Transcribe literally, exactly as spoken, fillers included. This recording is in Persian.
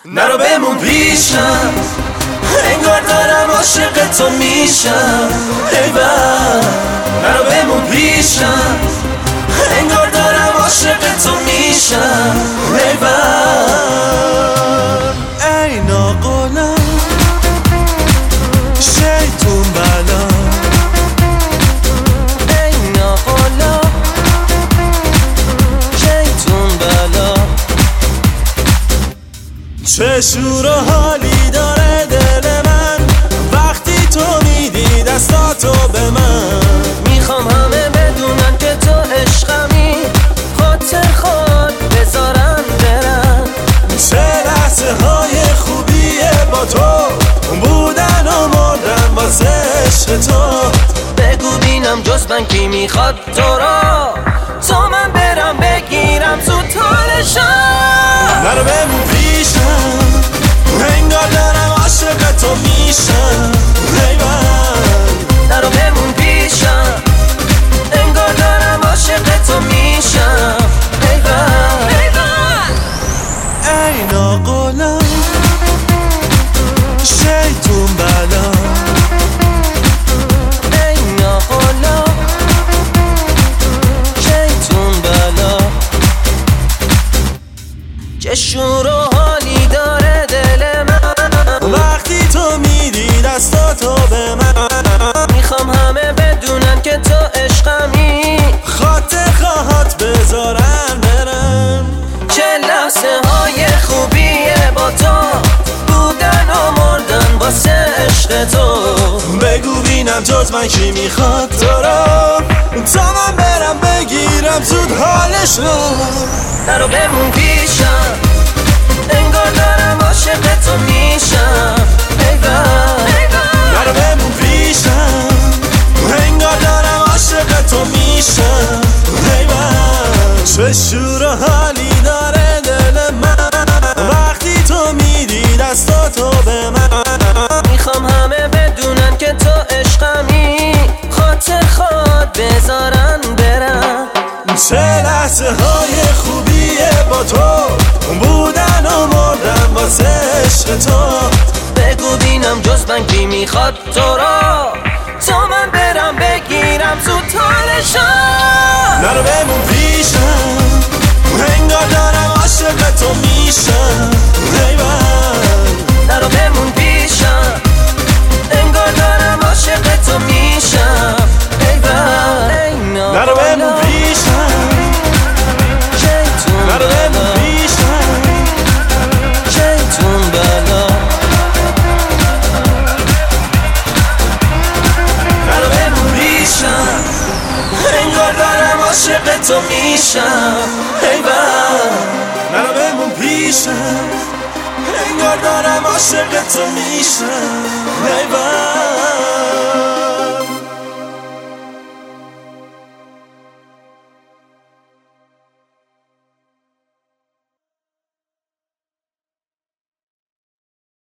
نرو بمون پیشم، انگار دارم عاشق تو میشم. ایوان نرو بمون پیشم، انگار دارم عاشق تو میشم. ایوان ای ناقلم شیطون بلا، ای ناقلم شیطون بلا. چه شور و حالی داره دل من وقتی تو میدی دستاتو به من. میخوام همه بدونن که تو عشقمی، خاطر خود بذارن برن. چه لحظه های خوبیه با تو، بودن و مردن واسه عشق تو. بگو بینم جز من کی میخواد تو را، تا من برم بگیرم زود حالشم. نرو بمون پیشم، انگار دارم عاشق تو میشم. ایوان نرو بمون پیشم، انگار دارم عاشق تو میشم. ایوان ایوان ای ناقلم شیطون بلا، ای ناقلم شیطون بلا. چه شور و حالی داره دل من وقتی تو میدی دستاتو به من. میخوام همه بدونن که تو عشقمی، خاطر خواهات بذارن برن. چه لحظه های خوبیه با تو، بودن و مردن واسه عشق تو. بگو بینم جز من کی میخواد تو را، تا من برم بگیرم زود حالش رو. نرو بمون پیشم، انگار دارم عاشق تو میشم. ایوان نرو بمون پیشم، انگار دارم عاشق تو میشم. ایوان چه شور و حالی داره دل من وقتی تو میدی دستاتو به من. میخوام همه بدونن که تو عشقمی، خاطر خود بذارن برن. چه لحظه های خوبیه با تو، بودن و مردن واسه عشق تو. بگو بینم جز من کی میخواد تو را، تا من برم بگیرم زود حالشم. نرو بمون پیشم، انگار دارم عاشق تو میشم. ایوان نرو بمون پیشم، انگار دارم عاشق تو میشم. ایوان نرو بمون پیشم، نرو بمون پیشم شیطون بلا. نرو بمون پیشم، انگار دارم عاشق تو میشم. ایوان نرو بمون پیشم، انگار دارم عاشق تو میشم. ایوان